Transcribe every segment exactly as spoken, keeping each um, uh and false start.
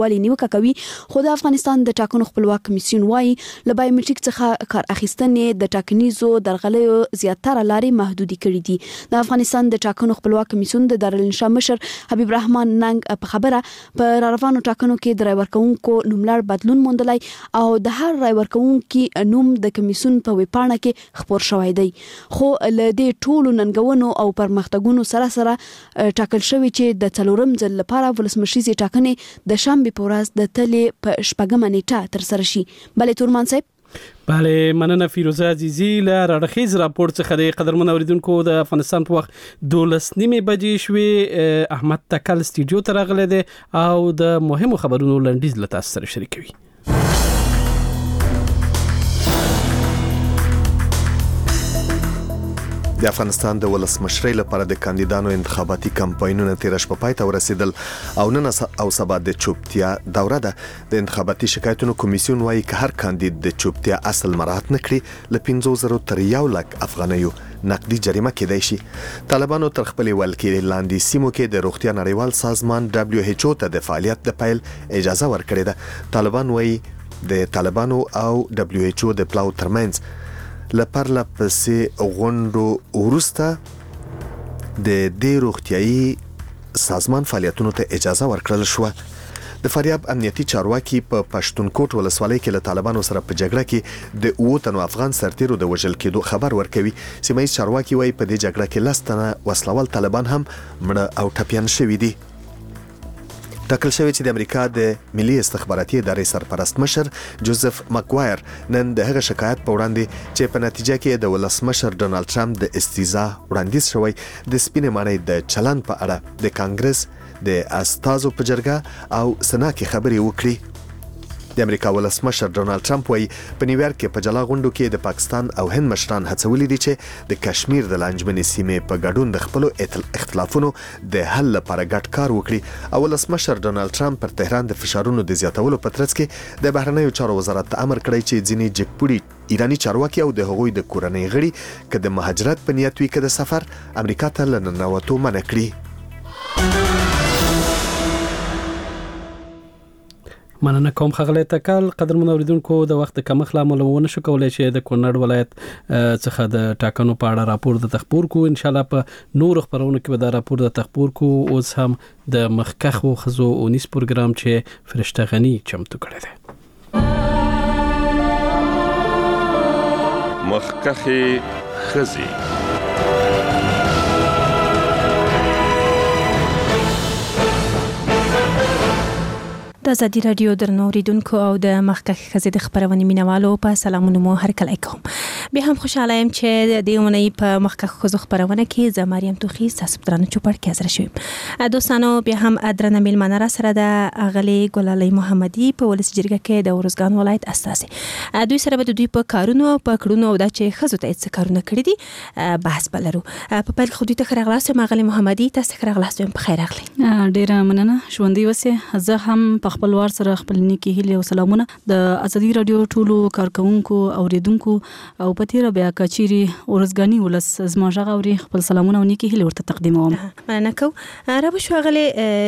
والی نیوکه کوي. خو د افغانستان د ټاکنو خپلواک کمیسیون وايي له بایومټریک څخه کار اخیستنې د ټاکنیزو درغلیو زیاتره لارې محدودي کړې دي. د افغانستان د ټاکنو خپلواک کمیسیون د دارالانشا مشر حبیب رحمان ننګ په خبره په روانو ټاکنو کې د رای ورکوونکو نوملړ بدلون موندلی او د هر رای ورکوونکي نوم د کمیسیون په ویبپاڼه کې خپور شوی دی. خو له دې ټولو ننګونو او پرمختګونو سره سره ټاکل شوی چې د څلورم ځل لپاره ولسمشریزې ټاکنې د شنبې په ورځ د تلې په شپږمه نیټه ترسره شي. بلې تورمان صاحب. بله، مننه فیروزه عزیزی. له راډخیز راپور څخه د قدرمن اوریدونکو د افغانستان په وخت دولس نیمې بجې شوې. احمد تکل سټوډیو ته راغلی دی او د مهمو خبرونو لنډیز له تاسو سره شریکوي. د افغانستان د ولسمشرۍ لپاره د کاندیدانو انتخاباتي کمپاینونه تیر شپه پای ته ورسېدل او نن او سبا د چوپتیا دوره ده. د انتخاباتي شکایتونو کمیسیون وايي که هر کاندید د چوپتیا اصل مراعات نکړي له پنځه زره تر یو لک افغانیو نقدي جریمه کېدای شي. طالبانو تر خپل ولکې لاندې سیمو کې د روغتیا نړیوال سازمان دبليو ایچ او ته د فعالیت د پیل اجازه ورکړې ده. طالبان وايي د طالبانو او دبليو ایچ او د پلاو ترمنځ لپاره پسې غونډو ورسته د دې روغتیايي سازمان فعالیتونو ته اجازه ورکړل شو. د فاریاب امنیتي چارواکي په پښتونکوټ ولسوالۍ کې له طالبانو سره په جګړه کې د اووه تنو افغان سرتیرو د وژل کېدو خبر ورکوي. سیمایي چارواکي وايي په دې جګړه کې لس تنه وسلوال طالبان هم مړه او ټپیان شوي دي. ټاکل شوی چې د امریکا د ملي استخباراتي ادارې سرپرست مشر جوزف مکوایر نن د هغه شکایت په وړاندې چې په نتیجه کې د ولسمشر ډونالد ټرمپ د استیزا وړاندیز شوی د سپینې ماڼۍ د چلن په اړه د کانګرس د استازو په جرګه او سنا کې خبرې وکړي. د امریکا ولسمشر ډونالد ټرمپ وايي په نیویارک کې په جلا غونډو کې د پاکستان او هند مشران هڅولي دي چې د کشمیر د لانجمنې سیمې په ګډون د خپل اختلافونو د حل لپاره ګډ کار وکړي. او ولسمشر ډونالد ټرمپ پر تهران د فشارونو د زیاتولو په ترڅ کې د بهرنیو چارو وزارت امر کړی چې ځینې جګپوړي ایرانی چارواکي او د هغوی د کورنۍ غړي که د مهاجرت په نیت وي که د سفر امریکا ته لننوتو منع کړي. مننه کوم خغلی تکل. قدرمن اوریدونکو د وخت کمښت له امله ونه شو کولای چې د کونړ ولایت څخه د ټاکنو په اړه راپور د تخبور کو. ان شاء الله په نور خبرونو کې به دا راپور د تخبور کو. اوس هم د مخکخو خزو اونیس پروګرام چې فرشته غنی چمتو کړی دی. مخکخه خزي د ازادي رادیو درنو اوریدونکو او د مخکخ خزې د خبرونې مینوالو په سلامونه مو هرکلی کوم. به هم خوشاله یم چې د اونۍ په مخکخ خزو خبرونه کې زه مریم توخی تاسو درنه چوپړ کې حاضر شوم. دوستانو بیا هم درنه میلمانه را سره د اغلی ګلالۍ محمدي په ولسی جرګه کې د ورزګان ولایت استازي دوی سره به د دوی په کارونو په کړونو او د چې خزو ته څه کارونه کړی دي بحث بلرو. په پیل خو دوی ته خرغلاس اغلی محمدي تاسو خرغلاس په خیر اغلی. ډیره مننه ژوندۍ وسه. زه هم په خپل وار سره خپل نیکی هیله او سلامونه د ازادي رادیو ټولو کارکونکو اوریدونکو او پتیره بیا کچيري ورزګانی ولس زما ژغوري خپل سلامونه او نیکی هیله ورته تقدیموم. مننه کو. را به شو غلي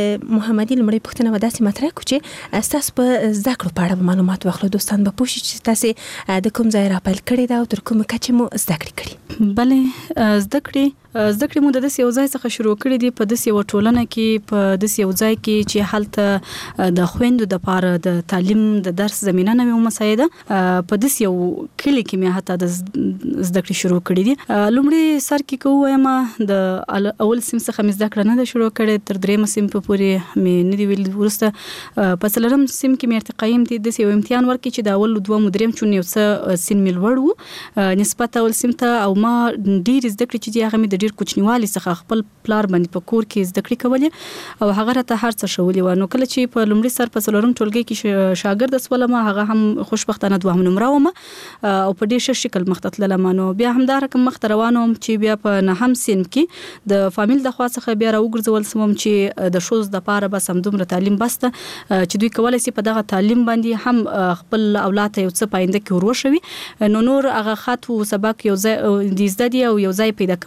محمدي لمړی پښتنه وداسي مطرح کو چې تاسو په ذکر په اړه معلومات واخلو. دوستان به پوښتنه چې تاسو د کوم ځای را پیل کړی دا او تر کومه کچه مو ذکر کړی. بله ذکر زده کړې مو د داسې یو ځای څخه شروع کړې دي په داسې یو ټولنه کې په داسې یو ځای کې چې هلته د خويندو د پاره د تعلیم د درس زمينه نه مساعده په داسې یو کلی کې مې حتی د زده کړې شروع کړې دي. لومړی سر کې کوم د اول سیم څخه مې زده کړه نه شروع کړې تر درېم سیم په پورې مې نه دی ویل. ورسته په څلورم سیم کې مې ارتقایم دي د یو امتحان ورکې چې د اول دوه مدریم چون یو څه سین مل وړو نسبت اول سیم ته او ما ډیر زده کړې چې هغه مې ډیر کوچنیوالي څخه خپل پلار باندې په کور کې زده کړې کولې او هغه راته هر څه شولې و. نو کله چې په لومړي سر په څلورم ټولګي کې شاګرد اسولم هغه هم خوشبختانه دوه نمبر ومه او په ډیر ښه شکل مخته تللم. نو بیا هم دا رقم مخته روانم چې بیا په نهم سین کې د فامیل د خوا څخه بیا راوګرځول سمم چې د شوز د پاره بس هم دومره تعلیم بسته چې دوی کولای شي په دغه تعلیم باندې هم خپل اولاد ته یو څه پاینده کې وروشوي. نو نور هغه خاطو سبق یو ځای د زده دي او یو ځای پیدا کولای شي.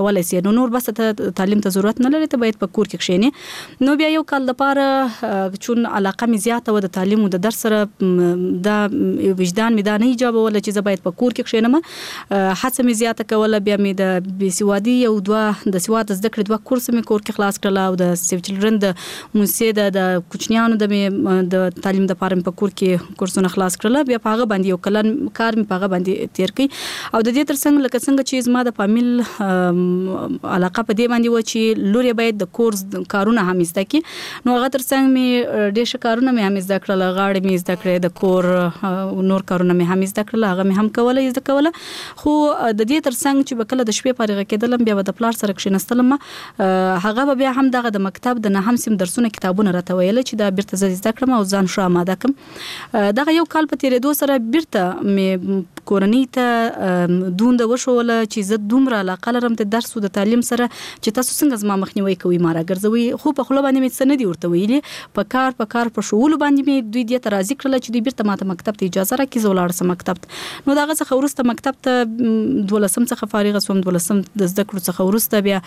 نو نور بس ته تعلیم ته ضرورت نه لري ته باید په کور کې کښینې. نو بیا یو کال لپاره چون علاقه مې زیاته و د تعلیم او د درس سره دا وجدان مې دا نه ایجابول چې زه باید په کور کې کښینم. هڅه مې زیاته کوله. بیا مې د بېسوادي یو دوه د سواد زده کړې دوه کورس مې کور کې خلاص کړل او د سیو چلډرن د موسسې د کوچنیانو د د تعلیم د پاره په کور کې کورسونه خلاص کړل. بیا په هغه باندې یو کلن کار مې په هغه باندې تیر کړ او د دې ترڅنګ لکه څنګه چې زما د فامیل علاقه په دې باندې و چې لور باید د کورس کارونه هم زده کړي. نو هغه ترڅنګ مې ډېر ښه کارونه مې هم زده کړل. غاړې مې زده کړې د کور نور کارونه مې هم زده کړل. هغه مې هم کوله زده کوله. خو د دې ترڅنګ چې بکله د شپې فارغ کېدلم بیا د پلار سره کښېنستلم. هغه بیا هم دغه د مکتب د نهم سیم درسونه کتابونه راته ویل چې دا بیرته زده کړم او ځان ښه آماده کړم. دغه یو کال په تیرېدو سره بیرته مې کورنۍ ته دونده وشوله چې زه دومره علاقه لرم د درس او د تعلیم سره چې تاسو څنګه زما مخنیوي کوئ ما راګرځوي. خو په خوله باندې مې څه نه دي ورته ویلي. په کار په کار په شغلو باندې مې دوی دې ته راضي کړل چې دوی بیرته ماته مکتب ته اجازه راکړي زه ولاړ سم مکتب ته. نو دغه څخه وروسته مکتب ته دولسم څخه فارغه شوم. دولسم د زده کړو څخه وروسته بیا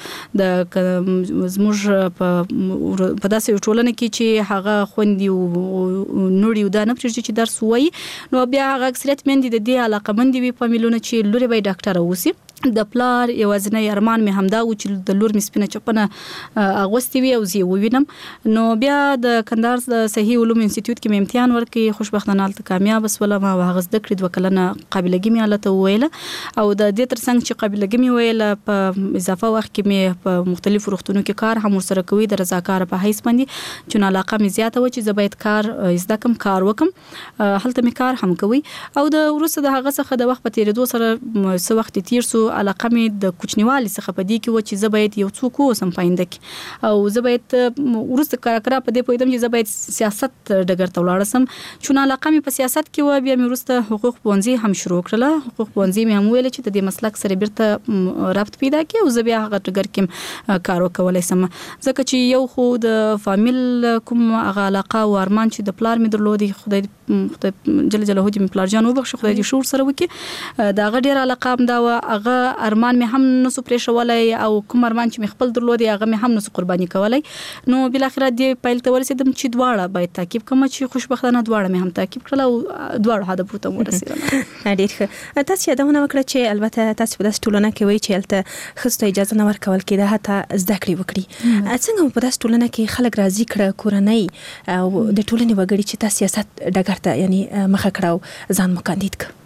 د زموږ په په داسې ټولنه کې چې هغه خوندي او نوړي دا نه پرېږدي چې درس وایي. نو بیا هغه اکثریت میندې د دې علاقمندې وي فامیلونه چې لور به ډاکټر اوسي. د پلار یوازینی ارمان مې همدا و چې د لور مې سپینه چپنه اغوستې وي او زه یې ووینم. نو بیا د کندهار د صحي علوم انسټیټیوټ کې مې امتحان ورکړ. خوشبختانه هلته کامیاب شولم او هغه زده کړې دوه کلنه قابلګي مې هلته وویله او د دې ترڅنګ چې قابلګي مې ویله په اضافه وخت کې مې په مختلفو روغتونونو کې کار هم ورسره کوي د رضاکاره په حیث باندې چون علاقه مې زیاته و چې زه باید کار زده کم کار وکم. هلته مې کار هم کوي او د وروسته د هغه څخه د وخت په تیرېدو سره څه وخت تیر سو علاقه مې د کوچنیوالي څخه په دې کې و چې زه باید یو څوک اوسم پاینده کې او زه باید وروسته کار کړه په دې پوهېدم چې زه باید سیاست ډګر ته ولاړ سم. چون علاقه مې په سیاست کې و. بیا مې وروسته حقوق پوهنځي هم شروع کړله. حقوق پوهنځي مې هم ویل چې د دې مسلک سره بیرته ربط پیدا کړي او زه بیا هغه ډګر کې کار وکولی سم ځکه چې یو خو د فامیل کوم هغه علاقه او ارمان چې د پلار مې درلودي خدای خدای جل جلاله دې مې پلار جان وبخښي خدای دې شور سره وکړي. دا هغه ډېر علاقه هم دا و. هغه ارمان مې هم نسو پرېښولی او کوم ارمان چې مې خپل درلودي هغه مې هم نسو قرباني کولی. نو بالاخره دې پایل ته ورسېدم چې دواړه باید تعقیب کړم چې خوشبختانه دواړه مې هم تعقیب کړل او دواړو هدفونو ته ورسېدم. ډېر ښه. تاسو یادونه وکړه چې البته تاسو په داسې ټولنه کې وایي چې هلته ښځو ته اجازه نه ورکول کېده حتی زده کړې وکړي. څنګه په داسې ټولنه کې خلک راضي کړه کورنۍ او د ټولنې وګړي چې تا سیاست ډګر ته یعنی مخه کړه او ځان مو کاندید کړ؟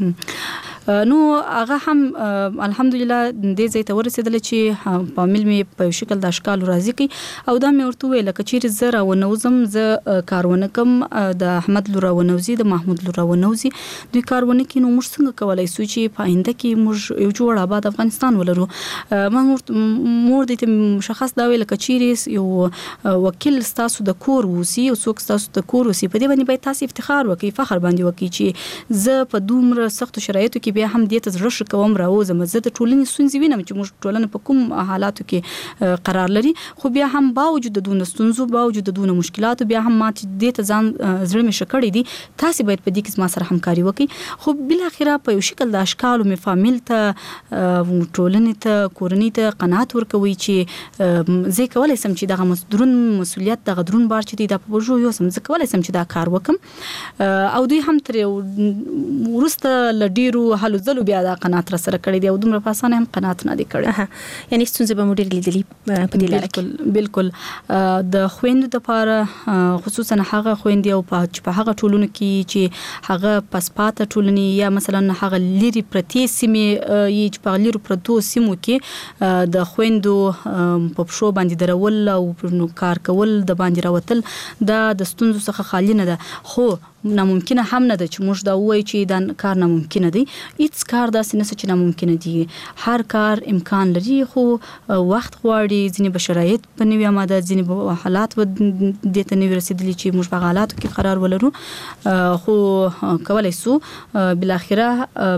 نو هغه هم الحمدلله دې ځای ته ورسېدل چې فامیل مې په شکل د اشکال راضي کی او دا مې ورته ویل چې چیرې زه راونوزم زه کارونه کوم د احمد لور راونوزي د محمود لور راونوزي دوی کارونه کوي نو موږ څنګه کولای شو چې په آینده کې موږ یو جوړ آباد افغانستان ولرو. موږ مور دې مشخص دا ویل چې چیرې یو وکیل ستاسو د کور وسی او څوک ستاسو د کور وسی په دې باندې باید تاسو افتخار وکړئ فخر باندې وکړئ چې زه په دومره سختو شرایطو کې بیا هم دې ته زړه ښه کوم راوځم زه د ټولنې ستونزې وینم چې موږ ټولنه په کوم حالاتو کې قرار لري خو بیا هم باوجود د دونه ستونزو باوجود د دونه مشکلاتو بیا هم ما چې دې ته ځان زړه مې ښه کړی دي تاسو باید په دې کې ما سره همکاري وکړئ. خو بل اخره په یو شکل د اشکالو مې فامیل ته ټولنې ته کورنۍ ته قناعت ورکوي چې زه کولای سم چې دغه درون مسؤلیت دغه درون بار چې دی د پوجو یو سم زه کولای سم چې دا کار وکم او دوی هم تر ورسته لډیرو حلو زلو بیا دا قناعت را سره کړی دی او دومره په اسانه هم قناعت نه دی کړی. یعنی ستونزې به مو ډېر لیدلي په دې لاره کې؟ بالکل د خویندو دپاره خصوصا هغه خویندې او په هغه ټولنو کې چې هغه پسپاته ټولنې یا مثلا هغه لري پرتې سیمې یې چې په لري پرتو سیمو کې د خویندو په پښو باندې درول او کار کول د باندې راوتل دا د ستونزو څخه خالی نه ده خو ناممکنه هم نه ده چې موږ دا وایو چې دا کار ناممکنه دی. هیڅ کار داسې نه چې ناممکنه دی هر کار امکان لري خو وخت غواړي ځینې به شرایط په نوي آماده ځینې به حالات به دې ته نوي رسېدلي چې موږ په حالاتو کې قرار ولرو خو کولی سو بالاخره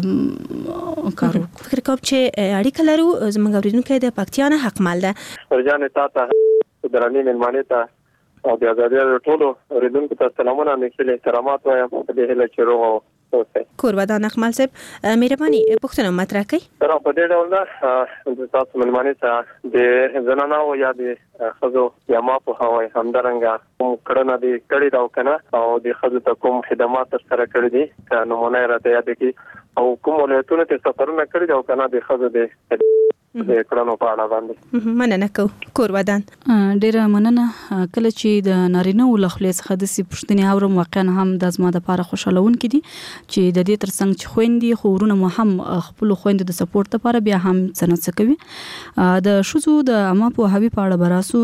کار وکړو. فکر کوم چې اړیکه لرو زموږ اورېدونکی د پکتیا نه حقمل ده. ورجانې تا ته درنې مېلمانې ته او د ازادۍ ټولو اورېدونکو ته سلامونه مې خپل احترامات وایم په دې هیله چې روغ او اوسه قربان اقمال صاحب مهرباني پښتنه مطرح کړئ را په دې ډول ده د تاسو ملمنې ته د زنانه او یا د خزو یا ما په هواي همدارنګه کوم کړنه دي کړی دا کنه او د خزو ته کوم خدمات سره کړی دي نمونه راته یاد کی او کوم ولایتونه ته سفرونه کړی دا کنه د خزو د د کړنو په اړه باندې مننه کو قربان ډیره مننه کله چې د نارینه ولخلې څخه د سی پښتني اورم واقعا هم د زما د لپاره خوشالون کړي چې د دې ترڅنګ چې خويندې خورونه مو هم خپل خويندې د سپورټ لپاره بیا هم څنګه کوي د شوزو د اما په هوی په اړه براسو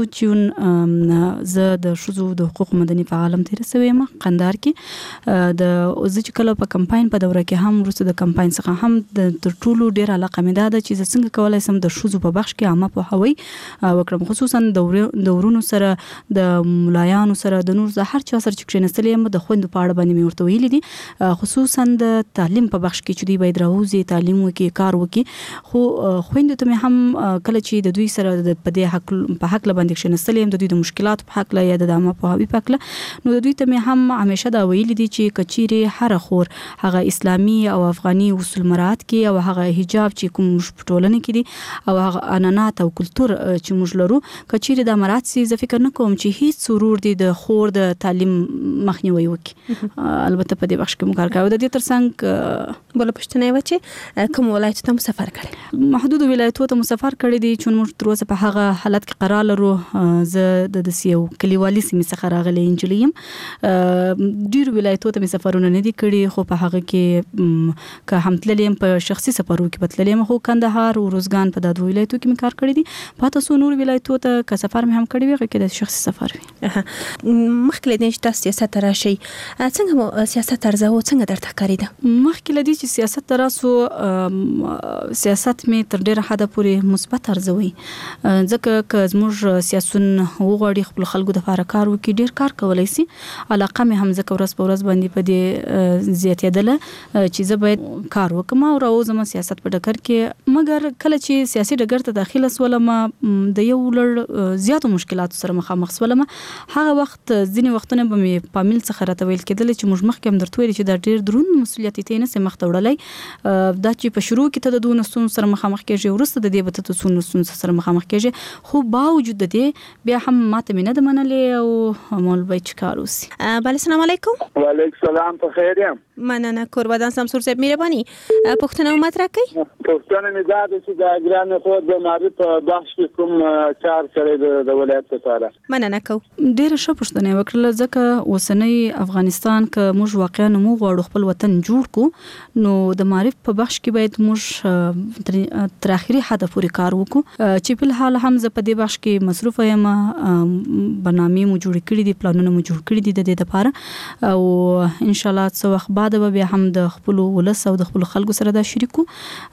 چې زه د شوزو د حقوق مدني فعالم تیر سوي ما قندار کې د اوځ کله په کمپاین په دوره کې هم ورسره د کمپاین څخه هم د تر ټولو ډیر علاقه مې ده چې څنګه کولای سم د شوزو په بخش کې عامه په هوی وکړم خصوصا د ورونو سره د ملایانو سره د نور زه هر چا سره چې کښینستلې م د خويندو په اړه باندې مې ورته ویلي دي خصوصا د تعلیم په بخش کې چې دوی باید راوځي تعلیم وکړي کار وکړي خو خويندو ته مې هم کله چې د دوی سره د پدې حق په حق باندې کښینستلې د دوی د مشکلات په حق یا د عامه په هوی په حق نو د دوی ته مې هم همیشه دا ویلي دي چې کچيري هر خور هغه اسلامي او افغاني اصول مراعات کې او هغه حجاب چې کوم ټولنه کې دي او هغه انانات او کلچر چې موږ لرو کچيري د مراد سي زه فکر نه کوم چې هیڅ ضرور دي د خور د تعلیم مخنیوي وکړي البته په دې بخش کې موږ کار کوو د دې ترڅنګ بل پښتنه و چې کوم ولایت ته مسافر کړي محدود ولایتونو ته مسافر کړي دي چې موږ تر اوسه په هغه حالت کې قرار لرو زه د دسیو کلیوالي سیمې څخه راغلي انجلیم ډیر ولایتونو ته مسافرونه نه دي کړي خو په هغه کې که هم تللیم په شخصي سفرو کې بتللیم خو کندهار او روزګان په دغه ولایتونو کې کار کړی دي پاتې سو نور ولایتونو ته که سفر مې هم کړی وي کې د شخصي سفر وي مخکې د تاسو سیاست راشي څنګه مو سیاست ارزو څنګه درته ښکاري ده مخکې لدی چې سیاست راسو سیاست می تر ډیره حد پورې مثبت ارزوي ځکه که زموږ سیاسون وغوړي خپل خلکو د لپاره کار وکړي ډیر کار کولای شي علاقه مې هم ځکه ورځ په ورځ باندې په دې زیاتېدله چې زه باید کار وکم او راوځم سیاست په ډګر کې مګر کله چې سیاسي ډګر ته داخله سولم د یو لړ زیاتو مشکلاتو سره مخامخ سولم هغه وخت ځینې وختونه به مې پامل څخه راته ویل کېدل چې موږ مخکې هم درته ویل چې دا ډیر درون مسولیت ته نه سم مخ ته وړلای دا چې په شروع کې ته د دون سون سره مخامخ کېږي ورسته د دې به ته سون سون سره مخامخ کېږي خو باوجود د دې بیا هم ماته مې نه د منلې او مول به چکار وسی بل السلام علیکم وعلیکم السلام په خیر یم مننه قربان سمسور صاحب مهرباني پښتنه مطرح کړئ پښتنه مې دا چې د اګران خو د معرفت بخش کوم چار کړي د ولایت لپاره مننه کو ډیر ښه پښتنه وکړه ځکه اوسنۍ افغانستان که موږ واقعا مو غواړو خپل وطن جوړ کو نو د معرفت په بخش کې باید موږ تر اخري حد پورې کار وکړو چې په حال هم ز په دې بخش کې مصروف یم برنامه مو جوړ کړی دي پلانونه مو جوړ کړی دي د دې لپاره او ان شاء الله څو وخت بعد به بیا هم د خپل ولس او د خپل خلکو سره دا شریکو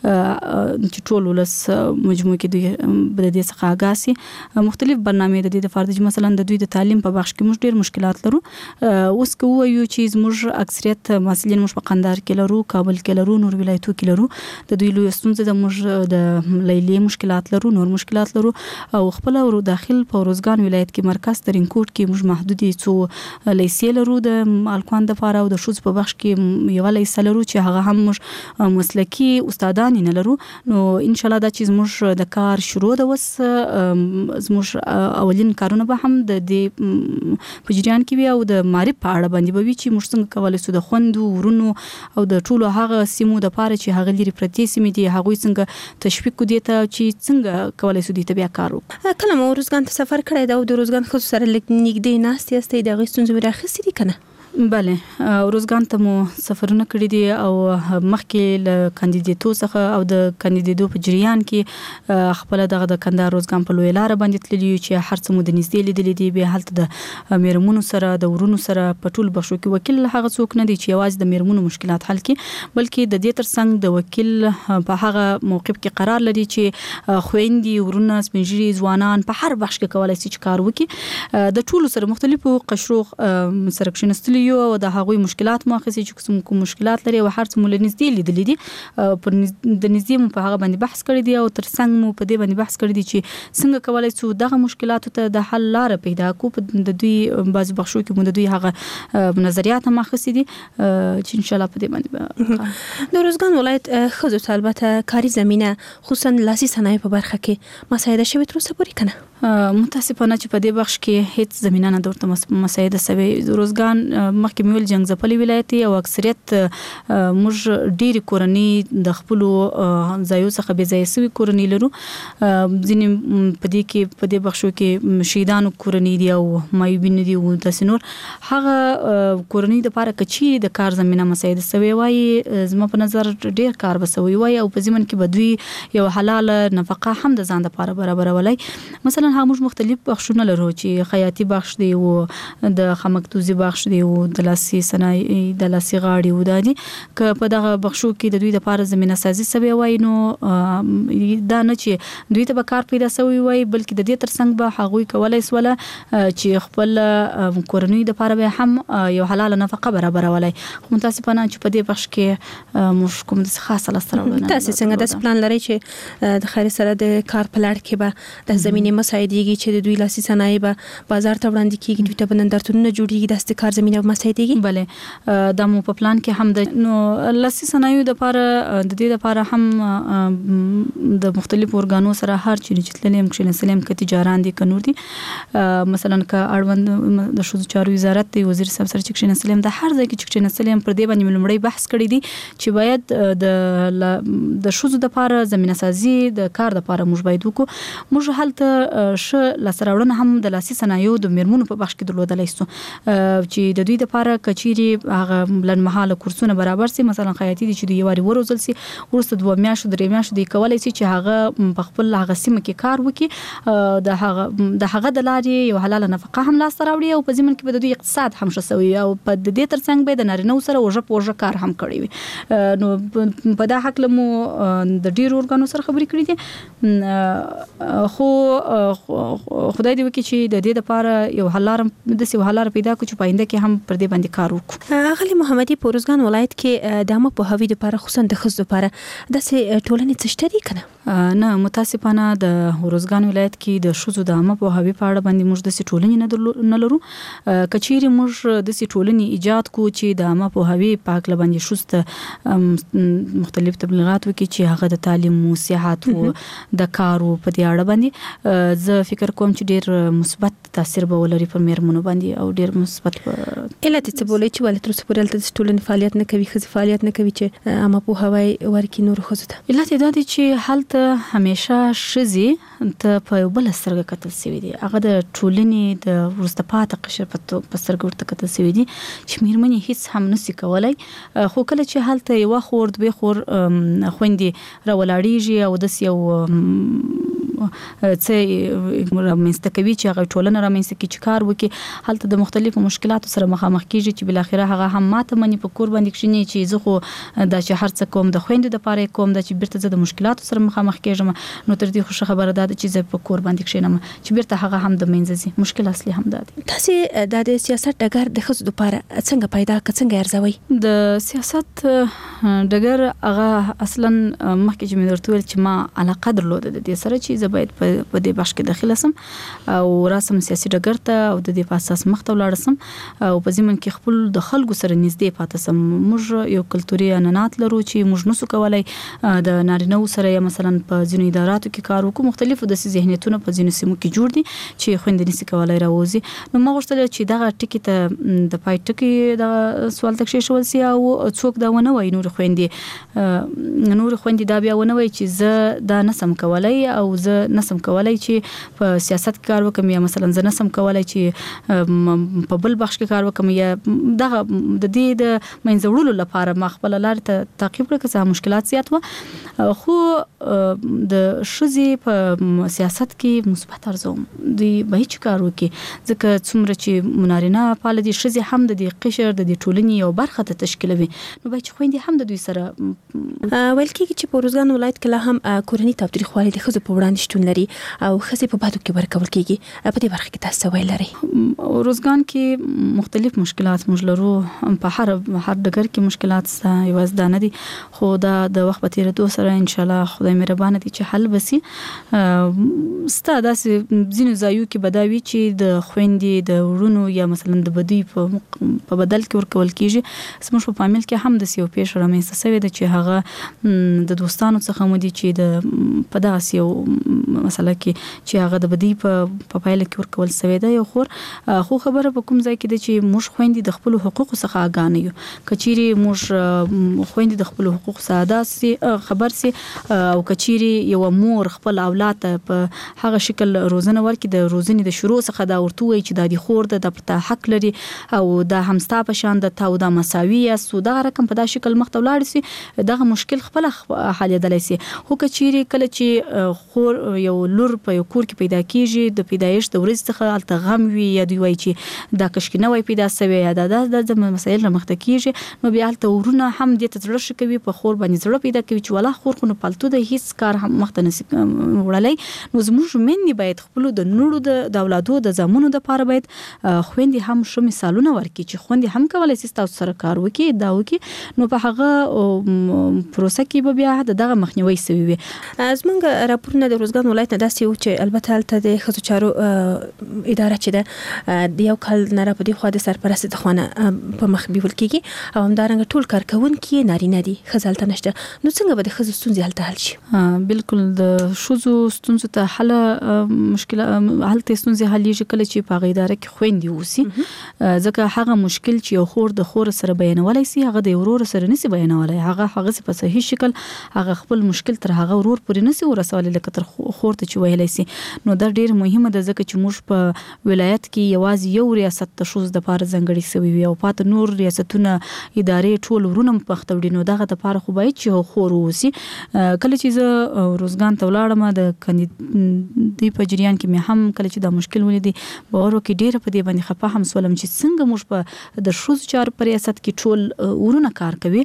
چې ټول ولس مجموعه کې دوی د دې څخه آګاسي مختلف برنامه د دې د فرض مثلا د دوی د تعلیم په بخش کې موږ ډیر مشکلات لرو اوس کو یو چیز موږ اکثریت مسلین موږ په قندار کې لرو کابل کې لرو نور ولایتو کې لرو د دوی لوی ستونزې د موږ د لیلې مشکلات لرو نور مشکلات لرو او خپل ورو داخل په روزګان ولایت کې مرکز ترینکوټ کې موږ محدودي څو لیسې لرو د الکوان د فارو د شوز په بخش کې یو لیسې لرو چې هغه هم موږ مسلکی استادان نه لرو نو ان شاء الله دا چې موږ د کار شروع د وس زموږ اولین کارونه به هم د دې پجریان کې وي او د معرفت په اړه باندې به وي چې موږ څنګه کولای شو د خوندو ورونو او د ټولو هغه سیمو د پاره چې هغه لري پرتی سیمې دي هغه څنګه تشویق کو دي ته چې څنګه کولای شو دي ته بیا کارو کله مو روزګان ته سفر کړی دا د روزګان خو سره لیک نږدې ناستې استې د غوښتنې راخستې دي کنه بله روزګان ته مو سفرونه کړی دي او مخکې ل کاندیدټو څخه او د کاندیدټو په جریان کې خپل دغه د کندهار روزګان په لوی لار باندې تللی چې هر څه مو د نږدې لیدل دي به حالت د میرمنو سره د ورونو سره په ټول بخشو کې وکیل هغه څوک نه دي چې یوازې د میرمنو مشکلات حل کړي بلکې د دې ترڅنګ د وکیل په هغه موقف کې قرار لري چې خويندې ورونه سپنجري ځوانان په هر بخش کې کولای شي کار وکړي د ټولو سره مختلفو قشرو سره کښینستل لیدلی یو او د هغوی مشکلات مو اخیستي چې کوم مشکلات لري او هر څه مو لنځدې لیدلې دي پر د نږدې مو په هغه باندې بحث کړی دی او ترڅنګ مو په دې باندې بحث کړی دی چې څنګه کولای شو دغه مشکلاتو ته د حل لار پیدا کو په د دوی بعض بخښو کې مو د دوی هغه نظریات هم اخیستي دي چې ان شاء الله په دې باندې د روزګان ولایت خزو البته کاری زمينه خصوصا لاسي صنایع په برخه کې مساعده شوی تر اوسه پورې کنه متاسفانه چې په دې بخش کې هیڅ زمينه نه درته مساعده سوي روزګان مخکې میول جنگ ځپلي ولایت او اکثریت موږ ډېری کورنۍ د خپل ځایو څخه به ځای سوي کورنۍ لرو ځینې په دې کې په دې بخشو کې شهیدانو کورنۍ دي او مایوبین دي او د سنور هغه کورنۍ د لپاره کچي د کار زمينه مساعده سوي وای زما په نظر ډېر کار وسوي وای او په ځمن کې بدوي یو حلال نفقه هم د ځان لپاره برابرولای مثلا هغه موږ مختلف بخشونه لرو چې خیاطي بخش دی او د خمکتوزي بخش دی او د لاسي صنایع د لاسي غاړي او د دي ک په دغه بخشو کې د دوی لپاره زمينه سازي سوي وای نو دا نه چې دوی ته کار پیدا سوي وای بلکې د دې ترڅنګ به هغه کولای سواله چې خپل کورنۍ د لپاره هم یو حلال نفقه برابرولای متاسفانه چې په دې بخش کې موږ کوم د خاصه لسترونه تاسو څنګه د پلان لري چې د خیر سره د کار په لړ کې به د زمينه مساعدېږي چې د دوی لاسي صنایع به بازار ته وړاندې کیږي دوی ته بندرتونونه جوړیږي د استکار زمينه مساعدېږي بله د مو په پلان کې هم د نو لاسي صنایع د لپاره د دې لپاره هم د مختلفو ارګانو سره هر چې چتلنیم کښینه سلیم ک تجاران دي کنور دي مثلا ک اړوند د شوزو چارو وزارت دی وزیر صاحب سره چې کښینه سلیم د هر ځای کې کښینه سلیم پر دې باندې لمړی بحث کړی دي چې باید د د شوزو د لپاره زمينه سازي د کار د لپاره موږ باید وکړو موږ حالت ش لسراوړنه هم د لاسي صنایعو د میرمنو په بخش کې درلودلای سو چې د دوی لپاره کچيري هغه لنمحاله کورسونه برابر سي مثلا خیاطي دي چې د یواري ورزل سي ورسته دوه میاشتو درې میاشتو دی کولای سي چې هغه په خپل هغه سیمه کې کار وکړي د هغه د هغه د لارې یو حلال نفقه هم لاس راوړي او په ځمن کې به د دوی اقتصاد هم شسوي او په دې ترڅنګ به د نارینه سره وژه پوجه کار هم کړی وي نو په دا حق لمو د ډیرو ورګانو سره خبرې کړې دي خو خدای دې وکړي چې د دې لپاره یو حلار د سی حلار پیدا کو چې پاینده کې هم پر دې باندې کار وکړو اغلی محمدي په روزګان ولایت کې د امه په هوی لپاره خصوصا د خزو لپاره د سي ټولنې څه شته دي کنه نه متاسفانه د روزګان ولایت کې د شوزو د امه په هوی په اړه باندې موږ د سي ټولنې نه لرو کچيري موږ د سي ټولنې ایجاد کو چې د امه په هوی پاک لباندې شوست مختلف تبلیغات وکړي چې هغه د تعلیم او صحت او د کارو په دې اړه باندې زه فکر کوم چې ډېر مثبت تاثیر به ولري پر میرمنو باندې او ډېر مثبت اله ته بولې چې ولې تر څو پورې د ټولنې فعالیت نه کوي خزي فعالیت نه کوي چې اما په هواي ورکی نور خو ته اله ته دا دي چې حالت همیشه شزي ته په بل سرګه کتل سوي دي هغه د ټولنې د ورستپاته قشر په سرګه ورته کتل سوي دي چې میرمنې هیڅ هم نسی کولای خو کله چې حالت یو خور دوه خور خويندې راولاړیږي او د یو څه رامنځته کوي چې هغه ټولنه رامنځته کوي چې کار وکړي حالت د مختلفو مشکلاتو سره مخامخ کیږي چې بل اخره هغه هم ماته منی په کور باندې کښینی چې زه خو د چې هر څه کوم د خويندې د پاره کوم د چې بیرته د مشکلاتو سره مخامخ کیږم نو تر دې خوشو خبره ده چې زه په کور باندې کښینم چې بیرته هغه هم د منځزي مشکل اصلي هم ده تاسو د سیاست ډګر د خصو لپاره څنګه پیدا څنګه ارزوي د سیاست ډګر هغه اصلا مخکې چې مې ورته ویل چې ما علاقه درلوده د دې سره چې باید په دې بخش کې داخله سم او رسم سیاسي ډګر ته او د دې په اساس مخته ولاړ سم او په ځمن کې خپل د خلکو سره نږدې پاتې سم موږ یو کلتوري انانات لرو چې موږ نسو کولای د نارینه سره یا مثلا په ځینو اداراتو کې کار وکړو مختلفو د ذهنیتونو په ځینو سیمو کې جوړ دي چې خويندې نسي کولای راوځي نو ما غوښتل چې دا ټکی ته د پای ټکی د سوال تک شول سي او څوک دا ونه وای نور خويندې نور خويندې دا بیا ونه وای چې زه دا نسم کولای او زه نسم کولای چې په سیاست کې کار وکم یا مثلا زه نسم کولای چې په بل بخش کې کار وکم یا دغه د دې د منځوړلو لپاره ما خپل لار ته تعقیب کړم چې مشکلات زیات و خو د شذې په سیاست کې مثبت ارزوم دی به هیڅ کار وکي ځکه څومره چې منارینه فعال دي شذې هم د دې قشر د دې ټولنې یو برخه ته تشکیلوي نو به چې خويندې هم د دوی سره ویل کېږي چې په روزګان ولایت کې لا هم کورنۍ تاوتریخوالي د ښځو په وړاندې شتون لري او ښځې په بادو کې ورکول کېږي په دې برخه کې تاسو ویل لري روزګان کې مختلف مشکلات موږ لرو په هر هر ډګر کې مشکلات سته یوازې دا نه دي خو دا د وخت په تیریدو سره ان شاء الله خدای مهربان دي چې حل وسی ستا داسې ځینو ځایو کې بداوي چې د خويندې د ورونو یا مثلا د بدی په بدل کې ورکول کېږي سمش په فامیل کې هم د سیو پیښ رامنځته شوی د چې هغه د دوستانو څخه مودي چې د په داس یو مسله کې چې هغه د بدی په پایله کې ورکول شوی دی یو خور خو خبره په کوم ځای کې د چې موږ خويندې د خپل حقوقو څخه آگاه نه یو کچيري موږ خويندې د خپل حقوق ساده سي خبر سي او کچيري یو مور خپل اولاد په هغه شکل روزنه ورکړي د روزنې د شروع څخه دا ورته وي چې د خور د پرته حق لري او دا همستا په شان د تاو د مساوي یا سودا رقم په دا شکل مخته ولاړ سي دغه مشکل خپل حل یدلی سي خو کچيري کله چې خور یو لور په یو کور کې پیدا کیږي د پیدایش د ورځ څخه التغام وي یا دوی وای چې دا کشکې نه وای پیدا سوی یا دا د مسایل مخته کیږي نو بیا الته ورونه هم د تجربه شکوي په خور باندې زړه پیدا کوي چې ولا خور خو نه پالتو د هیڅ کار هم مخته نسی وړلای نو زموږ منني باید خپل د نړو د اولادو د زمونو د پاره باید خويندې هم شو مثالونه ورکړي چې خويندې هم کولای شي تاسو سره کار وکړي دا وکړي نو په هغه پروسه کې بیا دغه مخنیوي سوي وي زمونږ راپورونه د روزګان ولایت نه داسې و چې البته الته د ښځو چارو اداره چې ده د یو کال نه را په دې خوا د سرپرست د خوانه په مخ بیول کېږي او همدارنګه ټول کارکوونکي نارینه دي ښځه هلته نشته نو څنګه به د ښځو ستونزې هلته حل شي بالکل د ښځو ستونزو ته حل مشکل هلته ستونزې حلېږي کله چې په هغه اداره کې خویندې اوسي ځکه هغه مشکل چې یو خور د خور سره بیانولی سي هغه د ورور سره نسی بیانولی هغه هغه په صحیح شکل هغه خپل مشکل تر هغه ورور پورې نسی ورسولای لکه تر خور ته چې ویلای سي نو دا ډیر مهمه ده ځکه چې موږ په ولایت کې یوازې یو ریاست ته شوز د پاره ځنګړي سوي وي او پات نور ریاستونه ادارې ټول ورونه پختوډي نو دغه د پاره خو باید چې خور وسی کله چې زه روزګان ته ولاړم د کندي په جریان کې مې هم کله چې دا مشکل ولیدي باور وکړي ډیر په دې باندې خپه هم سولم چې څنګه موږ په د شوز چار په ریاست کې ټول ورونه کار کوي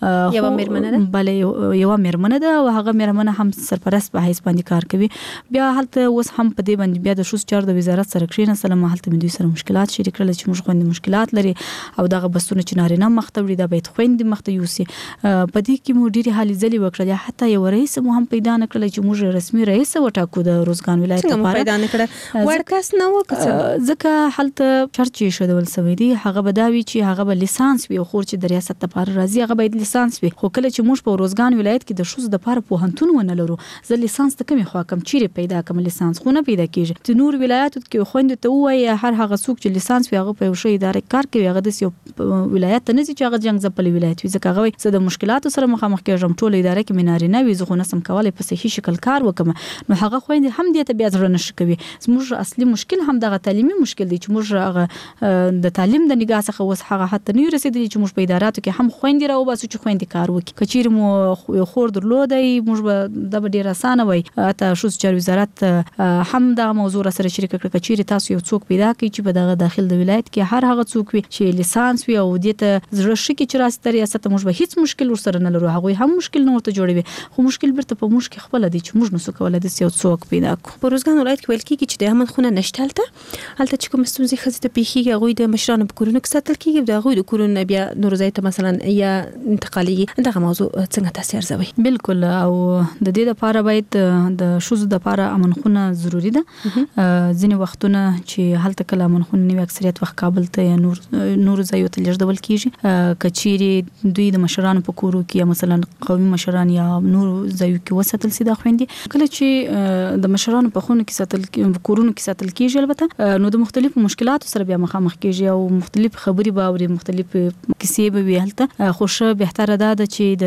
یو میرمنه ده بلې یو میرمنه ده او هغه میرمنه هم سرپرست په حیث باندې کار کوي بیا هلته اوس هم په دې باندې بیا د شوز چار د وزارت سره کښینه سلام هلته مې دوی سره مشکلات شریک کړل چې موږ خوندې مشکلات لري او دغه بسونه چې نارینه مخته وړي دا باید خوندې مخته یوسي په دې کې مو ډیره حالي ځلې وکړل حتی یو رئیس مو هم پیدا نکړل چې موږ رسمي رئیس وټاکو د روزګان ولایت لپاره پیدا نکړه ورکاس نه وکړه ځکه هلته چرچې شودول سوي دي هغه بداوي چې هغه به لیسانس وي خو چې د ریاست لپاره راځي هغه باید لیسانس وي خو کله چې موږ په روزګان ولایت کې د شوز د لپاره پوهنتون ونه لرو زه لیسانس ته کومه خوا کم چیرې پیدا کوم لیسانس خو نه پیدا کیږي د نور ولایتو کې خوند ته وایي هر هغه څوک چې لیسانس وي هغه په یو شی ادارې کار کوي هغه د یو ولایت ته نه چې هغه جنگ زپل ولایت وي ځکه هغه زه د مشکلاتو سره مخامخ کېږم ټول ادارې کې مناري نه وي زه خو نسم کولای په صحیح شکل کار وکم نو هغه خوند هم دې ته بیا ځړنه شي کوي زموږ اصلي مشکل هم دغه تعلیمي مشکل دی چې موږ هغه د تعلیم د نگاه څخه وس هغه حتی نه رسیدلی چې موږ په اداراتو کې هم خوند راو باسو چې خوند کار وکړي کچیر مو خور درلودای موږ به د ډیر اسانه وای ته شوز چار وزارت هم د موضوع سره شریک کړ کچیر تاسو یو څوک پیدا کړئ چې په دغه داخل د ولایت کې هر هغه څوک وي چې لیسانس وي او دې ته زړه شي کې چې راستري ریاست موږ به هیڅ مشکل ورسره نه لرو هغه هم مشکل نه ورته جوړوي خو مشکل برته په موږ کې خپل دي چې موږ نو څه کولای د یو څوک پیدا کو په روزګان ولایت کې ویل کېږي چې د امن خونه نشته هلته هلته چې کوم ستونزې ښځې ته پیښیږي هغوی د مشرانو په کورونو کې ساتل کېږي د هغوی د کورونو بیا نورو ځای ته مثلا یا انتقالیږي دغه موضوع څنګه تاسو ارزوئ بالکل او د دې لپاره باید د شوز د لپاره امن خونه ضروری ده ځینې وختونه چې هلته کله امن خونه نیو اکثریت وخت کابل ته یا نور نور ځای ته لږ کېږي کچيري دوی د مشرانو په کورو کې مثلا قومي مشران یا نور ځایو کې وساتل سي د خويندې کله چې د مشرانو په خونه کې ساتل کورونو کې ساتل کېږي البته نو د مختلفو مشکلاتو سره بیا مخامخ کېږي او مختلف خبري باوري مختلف کیسې به وي هلته خوشه بهتره ده چې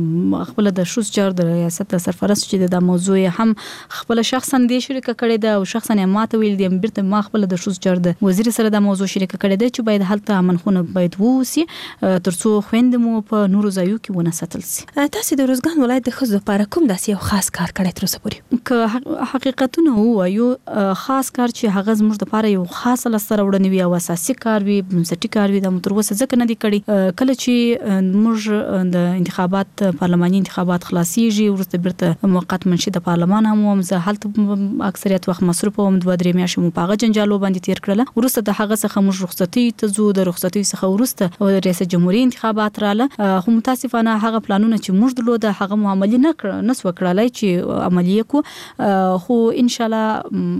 د خپل د شوز چار د ریاست سرپرست چې د موضوع هم خپل شخصا د شریک کړي ده او شخصا ماته ویل دي بیرته ما خپل د شوز چار د وزیر سره د موضوع شریک کړي ده چې باید هلته امن خونه باید ووسی ترڅو خويند مو په نورو ځایو کې ونه ساتل سي تاسو د روزګان ولایت د ښځو لپاره کوم داسې یو خاص کار کړی تر اوسه پورې؟ که حقیقتونه وایو خاص کار چې هغه زموږ د لپاره یو خاص لسته راوړنه وي او اساسي کار وي بنسټي کار وي د تر اوسه ځکه نه دی کړی. کله چې موږ د انتخابات پارلماني انتخابات خلاصيږي ورسته بیرته موقت منشي د پارلمان هم هم زه هلته اکثریت وخت مصروف وم دوه درې میاشتې مو پاغه جنجالو باندې تیر کړل. ورسته د هغه څخه موږ رخصتي ته زو د رخصتي څخه ورسته ریاست جمهوریت انتخابات رااله خو متاسفانه هغه پلانونه چې موږ درلوده هغه معاملې نه کړ نس وکړلای چې عملیه کو خو ان شاء الله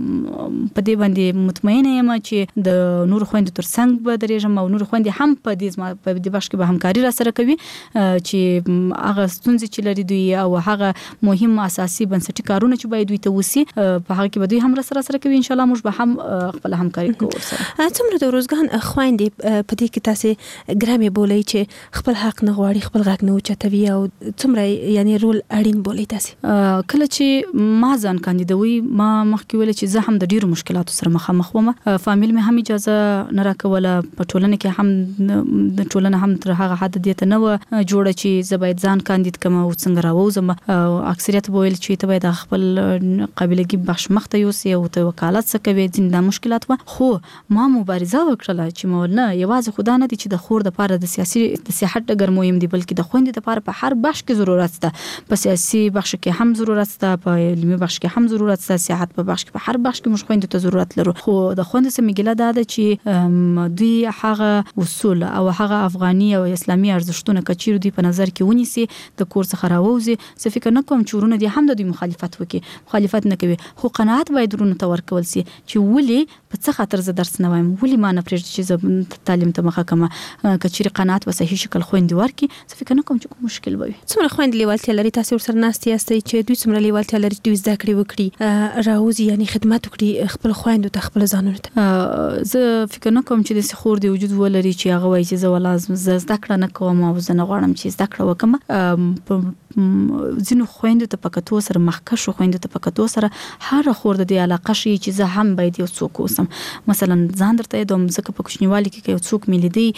په دې باندې مطمئنه یم چې د نور خويند تر څنګ به درېږم او نور خويند هم په دې په دې بخش کې به همکاري را سره کوي چې هغه ستونزې چې لري دوی او هغه مهم اساسي بنسټي کارونه چې باید دوی ته وسی په هغه کې به دوی هم را سره سره کوي. ان شاء الله موږ به هم خپل همکاري کوو سره. څومره د روزګان خويندې په دې کې تاسو ګرامي بولئ چې خپل حق نه غواړي خپل غږ نه اوچتوي او څومره یعنی رول اړین بولئ تاسو؟ کله چې ما ځان کاندیدوي ما مخکې ویل چې زه هم د ډیرو مشکلاتو سره مخامخ وم. فامیل مې هم اجازه نه راکوله په ټولنه کې هم د ټولنه هم تر هغه حد دې ته نه و جوړه چې زه باید ځان کاندید کم او څنګه راوځم. اکثریت ویل چې ته باید خپل قبیلګي بخش مخته یوسې او ته وکالت څه کوي ځیندا مشکلات و. خو ما مبارزه وکړه چې مولنه یوازې خدا نه دي چې د خور د لپاره د سیاسي د سیاحت ډګر مهم دی بلکې د خويند لپاره په هر بخش کې ضرورت ده. په سیاسي بخش کې هم ضرورت ده په علمي بخش کې هم ضرورت ده سیاحت په بخش کې په هر بخش کې موږ خويند ته ضرورت لرو. خو د خويند سره مګله ده چې دوی هغه اصول او هغه افغاني او اسلامي ارزښتونه کچیر دوی په نظر کې ونیسي د کور څخه راوځي. څه فکر نه کوم چې ورونه دي هم د دوی مخالفت وکي مخالفت نه کوي خو قناعت باید ورونه ته ورکول سي چې ولي په څه خاطر زه درس نه وایم ولي ما نه پرېږدي چې زه تعلیم ته مخه کوم کچیر قناعت په صحیح شکل خويند ورکي. څه فکر نه کوم چې کوم مشکل وي. څومره خويند لیوالتیا لري تاسو ورسره ناستي یاستئ چې دوی څومره لیوالتیا لري دوی زده کړې وکړي راوځي یعنی خدمت وکړي خپل خويند ته خپل ځانونه ته؟ زه فکر نه کوم چې د خور دی وجود ولري چې هغه وایي چې زه ولازم زه زده کړه نه کوم او زه نه غواړم چې زده کړه وکم. ځینو خويند ته پکاتو سره مخکښ خويند ته پکاتو سره هر خور د دې علاقه شي چې زه هم باید یو څوک اوسم. مثلا ځان درته دوم ځکه په کوچنیوالي کې یو څوک ملي دی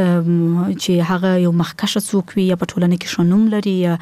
چې هغه یو مخکښ څوک وي یا په ټولنه کې شنوم لري یا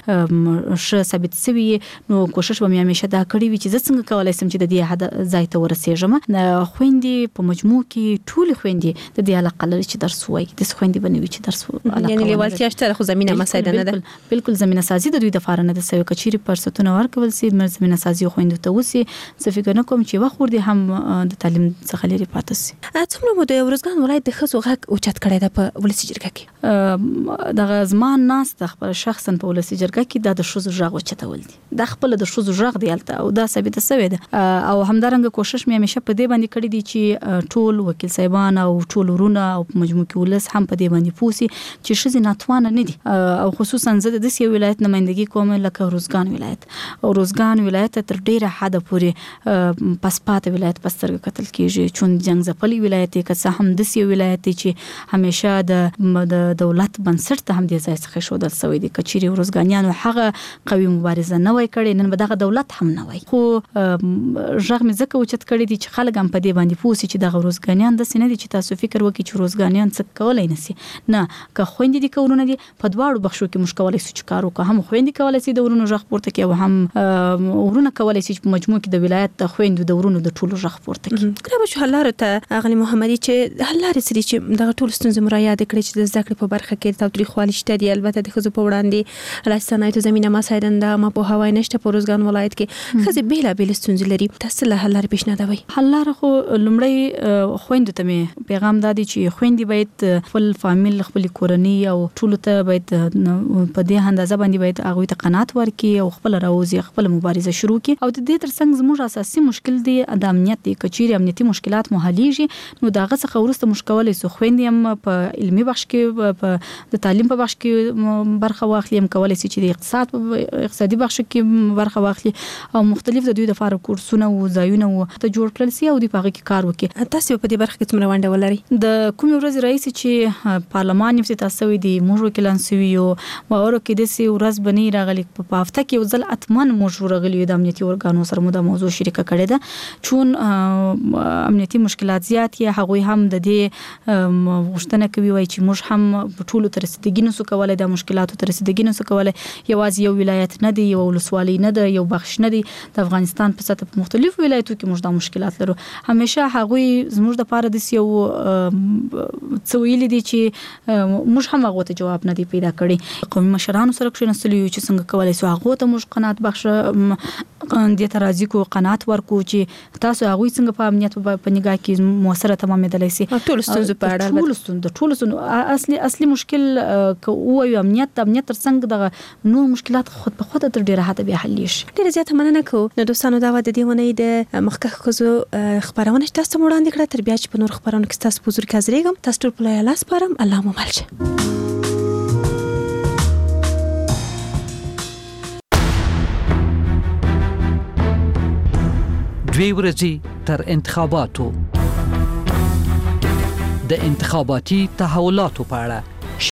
ش ثابت سوي نو کوشش به مې همیشه دا کړی وي چې زه څنګه کولای شم چې د دې حد ځای ته ورسېږم. خويندې په مجموع کې ټول خويندې د دې علاقه لري چې درس وایي د خويندې بنوي چې درس وایي یعنی لیوالتیا شته خو زمينه مسایده نه ده. بالکل زمينه سازي د دوی د فارنه د سوي کچيري فرصتونه ورکول سي زمينه سازي خويندو ته وسی. څه فکر نه کوم چې وخت ور دي هم د تعلیم څخه لري پاتې سي. څومره مو د ورزګان ولایت د خزو غږ اوچت کړی ده په ولسی جرګه کې؟ د غزمان ناس د خپل شخصا په ولسی جرګه کې د شوزو غږ اوچتول دي د خپل د شوزو غږ دی الته او دا ثابت سوی ده او همدارنګه کوشش مې همیشه په دې باندې کړی دي چې ټول وکیل صاحبان او ټول ورونه او مجموع کې ولس هم په دې باندې پوسی چې شزي ناتوانه نه دي او خصوصا زه د دې ولایت نمائندګي کوم لکه روزګان ولایت او روزګان ولایت تر ډیره حد پورې پسپات ولایت پسترګ قتل کیږي چون جنگ زپلی ولایت کې څه هم د سی ولایت چې همیشه د دولت بنسټ ته هم د ځای څخه شو د سوي د کچيري روزګانیانو هغه قوي مبارزه نه وای کړي نن به دغه دولت هم نه وای خو ژغ مې زکه وچت کړي دي چې خلک هم په دې باندې پوسی چې دغه روزګانیان د سینې دي چې تاسو فکر وکړئ چې روزګانیان څه کولای نسی نه که خويندې دي کورونه دي په دواړو بخشو کې مشکلات سوچ کارو که هم خويندې کولای سي د ورونو ژغ پورته کې او هم ورونه کولای سي په مجموع کې د ولایت د خويندو د ورونو د ټولو ژغ پورته کې کله به حلاره ته اغلی محمدي چې حلاره سری چې دغه ټول ستونزې مراعات کړي چې د ذکر په برخه کې تاوتریخوالي شته دي البته د خزو په وړاندې راځنای ته زمينه ما سایدنده ما په هوای نشته په روزګان ولایت کې خزي بیل بیل ستونزې لري تاسو له حلاره پیشنهاد وي حلاره خو لمړی خويندو ته مې پیغام دادی چې خويندې باید خپل فامیل خپل کورنۍ او ټول ته باید په دې اندازه باندې باید هغه ته قناعت ورکړي او خپل راوځي خپل مبارزه شروع کړي او د دې ترڅنګ زموږ اساسي مشکل دی د امنیت دی کچيري امنیتي مشکلات محليږي نو داغه څخه ورسته مشکل سو خويندې هم په علمي بخش کې په د تعلیم په بخش کې برخه واخلي هم کولای شي چې د اقتصاد په اقتصادي بخش کې برخه واخلي او مختلف د دوی د فارغ کورسونه او ځایونه ته جوړ کړل سي او د پاغه کې کار وکړي. تاسو په دې برخه کې څومره ونډه ولري؟ د کوم ورځ رئیس چې پارلمان یې تاسو وي د موږ وکیلان سوي او ورو کې د سي ورځ بني نه راغلي په هفته کې یو ځل اتمن موږ راغلي د امنیتي ورګانو سره مو د موضوع شریکه کړې ده چون امنیتي مشکلات زیات یا هغوی هم د دې غوښتنه کوي وای چې موږ هم ټولو تر رسیدګي نسو کولای د مشکلاتو تر رسیدګي نسو کولای یوازې یو ولایت نه دی یو ولسوالۍ نه دی یو بخش نه دی د افغانستان په سطح په مختلفو ولایتو کې موږ د مشکلات لرو همیشه هغوی زموږ د پاره د یو څویل دي چې موږ هم هغه ته جواب نه دی پیدا کړی قومي مشرانو سره کښینستل یو چې څنګه کولای سو هغه ته موږ قناعت بخش د ترازی کو قناعت ورکو چې تاسو هغه څنګه په امنیت په نگاه کې موثره تمامېدلای شي ټول ستونزې په اړه ټول ستونزې ټول ستونزې اصلي اصلي مشکل او امنیت امنیت تر څنګه دغه نور مشکلات خود په خود تر ډیره حد به حل شي ډیره زیاته مننه کو نو دوستانو دا د دې ونې د مخکخ خزو خبرونه تاسو ته وړاندې کړه تر بیا چې په نور خبرونه کې تاسو په حضور کې حاضرېږم تاسو ټول په لاس پارم الله مو مل شه دوی ورځې تر انتخاباتو د انتخاباتي تحولاتو په اړه